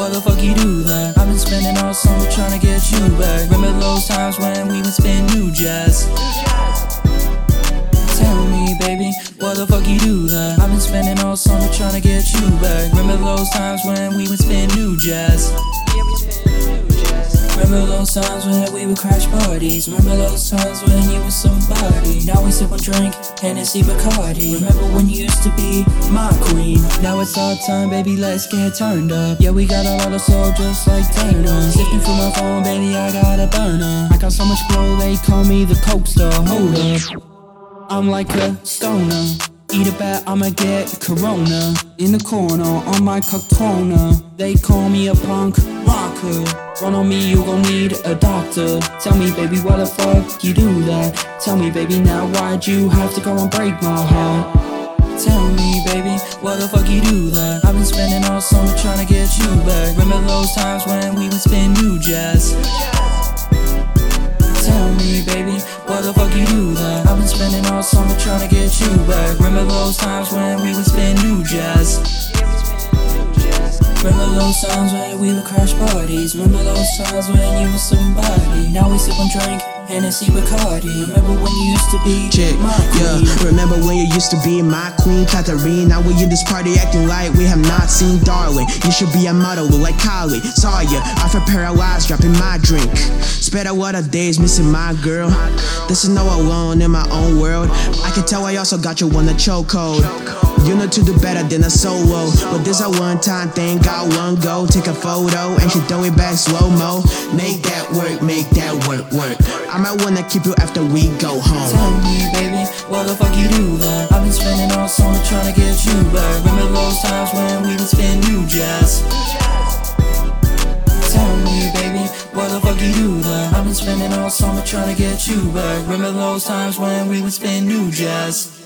what the fuck you do that? I've been spending all summer trying to get you back. Remember those times when we would spin new jazz? Tell me, baby, what the fuck you do that? I've been spending all summer trying to get you back. Remember those times when we would spin new jazz? Remember those times when we would crash parties? Remember those times when you were somebody? Now we sip and drink Hennessy Bacardi. Remember when you used to be my queen? Now it's our time, baby, let's get turned up. Yeah, we got a lot of soul just like Turner. Sifting through my phone, baby, I got a burner. I got so much glow, they call me the coke star. Hold up, I'm like a stoner. Eat a bat, I'ma get Corona. In the corner, on my Cortona. They call me a punk rocker. Run on me, you gon' need a doctor. Tell me, baby, why the fuck you do that? Tell me, baby, now why'd you have to go and break my heart? Tell me, baby, why the fuck you do that? I've been spending all summer trying to get you back. Remember those times when we would spin new jazz? Tell me, baby, why the fuck you do that? I've been spending all summer trying to get you back. Remember those times when we would spin new jazz? Remember those times when we would crash parties? Remember those times when you were somebody? Now we sip and drink Hennessy Bacardi. Remember when you used to be my queen? Yeah, remember when you used to be my queen, Catherine? Now we in this party acting like we have not seen darling. You should be a model, look like Kylie. Saw ya, I feel paralyzed, dropping my drink. Sped out what a days missing my girl. This is no alone in my own world. I can tell I also got you on the chokehold. You know to do better than a solo, but this a one-time thing, got one go. Take a photo and she throw it back slow-mo. Make that work, work. I might wanna keep you after we go home. Tell me, baby, why the fuck you do that? I've been spending all summer trying to get you back. Remember those times when we would spin new jazz? Tell me, baby, why the fuck you do that? I've been spending all summer trying to get you back. Remember those times when we would spin new jazz?